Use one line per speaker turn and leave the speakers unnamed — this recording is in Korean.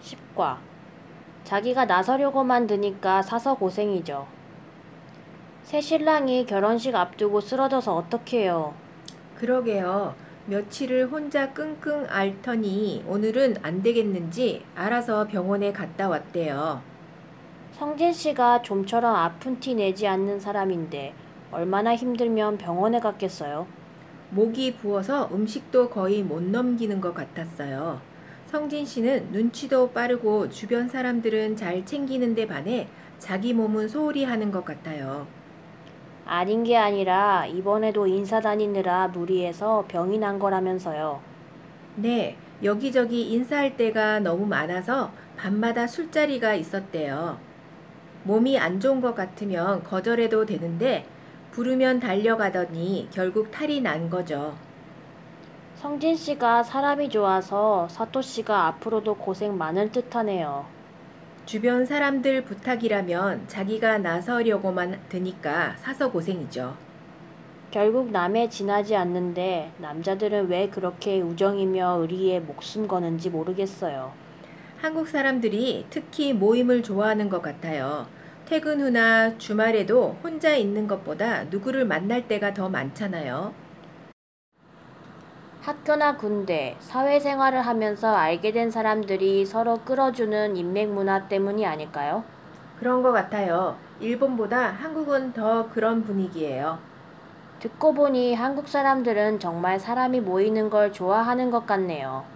10과. 자기가 나서려고만 드니까 사서 고생이죠. 새 신랑이 결혼식 앞두고 쓰러져서 어떡해요.
그러게요. 며칠을 혼자 끙끙 앓더니 오늘은 안 되겠는지 알아서 병원에 갔다 왔대요.
성진 씨가 좀처럼 아픈 티 내지 않는 사람인데 얼마나 힘들면 병원에 갔겠어요.
목이 부어서 음식도 거의 못 넘기는 것 같았어요. 성진 씨는 눈치도 빠르고 주변 사람들은 잘 챙기는데 반해 자기 몸은 소홀히 하는 것 같아요.
아닌 게 아니라 이번에도 인사 다니느라 무리해서 병이 난 거라면서요.
네, 여기저기 인사할 때가 너무 많아서 밤마다 술자리가 있었대요. 몸이 안 좋은 것 같으면 거절해도 되는데 부르면 달려가더니 결국 탈이 난 거죠.
성진 씨가 사람이 좋아서 사토 씨가 앞으로도 고생 많을 듯하네요.
주변 사람들 부탁이라면 자기가 나서려고만 드니까 사서 고생이죠.
결국 남에 지나지 않는데 남자들은 왜 그렇게 우정이며 의리에 목숨 거는지 모르겠어요.
한국 사람들이 특히 모임을 좋아하는 것 같아요. 퇴근 후나 주말에도 혼자 있는 것보다 누구를 만날 때가 더 많잖아요.
학교나 군대, 사회생활을 하면서 알게 된 사람들이 서로 끌어주는 인맥 문화 때문이 아닐까요?
그런 것 같아요. 일본보다 한국은 더 그런 분위기예요.
듣고 보니 한국 사람들은 정말 사람이 모이는 걸 좋아하는 것 같네요.